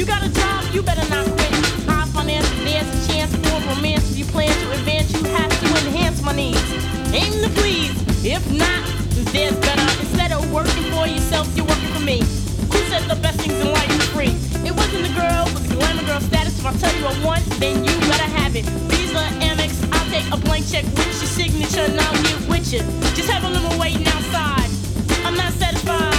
got a job, you better not quit. High finance, there's a chance for romance. If you plan to advance, you have to enhance my needs. Aim to please, if not, there's better. Instead of working for yourself, you're working for me. Who said the best things in life are free? It wasn't the girl with the glamour girl status. If I tell you I want, then you better have it. Visa, Amex, I'll take a blank check with your signature and I'll get with you. Just have a little waiting outside. I'm not satisfied.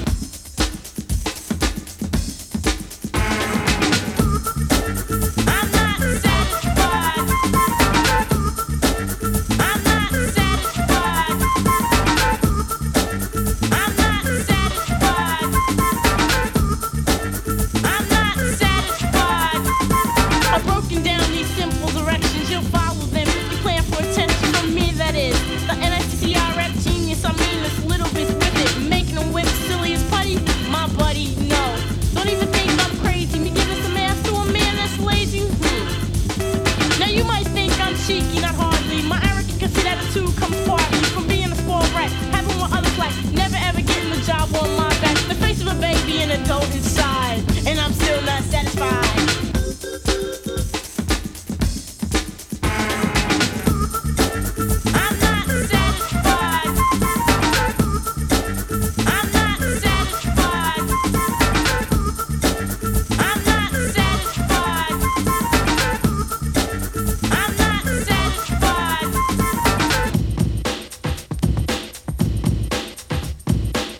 Cheeky, not hardly. My arrogant conceit attitude comes partly from being a spoiled brat, having what others lack, never ever getting the job on my back. The face of a baby and adult inside, and I'm still not satisfied.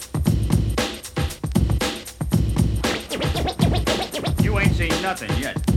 You ain't seen nothing yet.